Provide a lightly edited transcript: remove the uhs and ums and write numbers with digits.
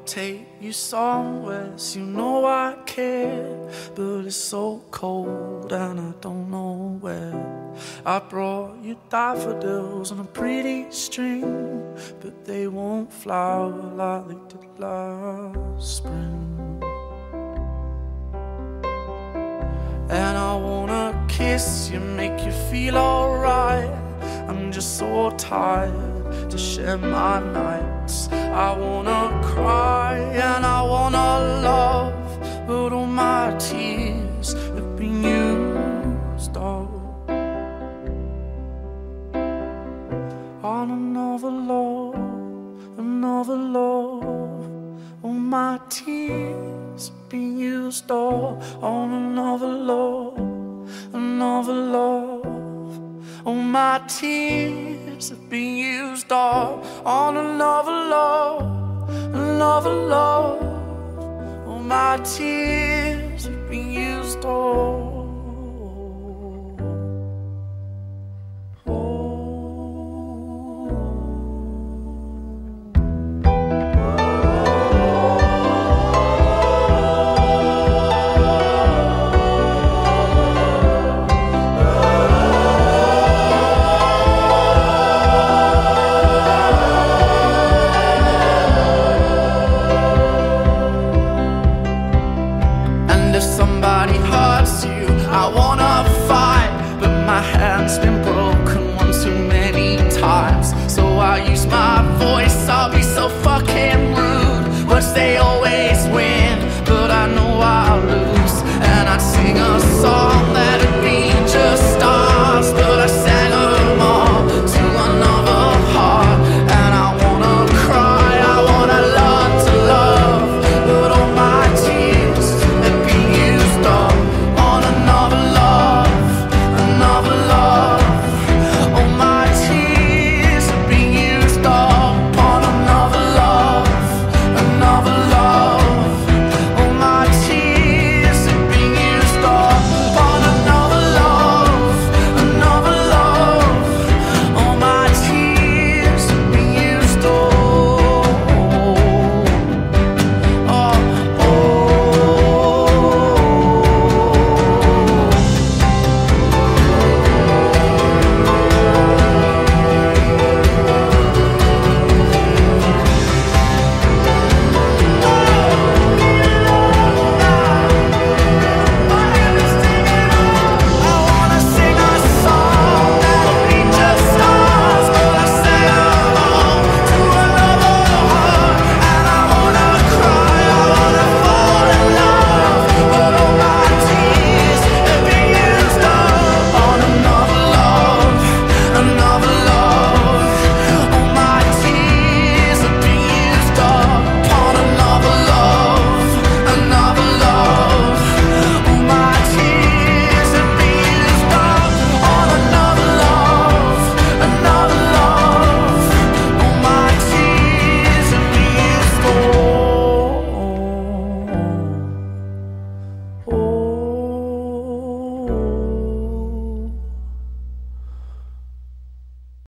take you somewhere, so you know I care. But it's so cold and I don't know where. I brought you daffodils on a pretty string, but they won't flower like they did last spring. And I wanna kiss you, make you feel alright. I'm just so tired to share my nights. I wanna cry and I wanna love, but all my tears have been used up on another love, another love. All my tears have been used up on another love, another love. All my tears have been used up on another love, another love. All my tears have been used up. If somebody hurts you, I wanna fight, but my hand's been broken one too many times. So I use my voice, I'll be so fucking rude. Words they always win, but I know I'll lose. And I'd sing a song that'd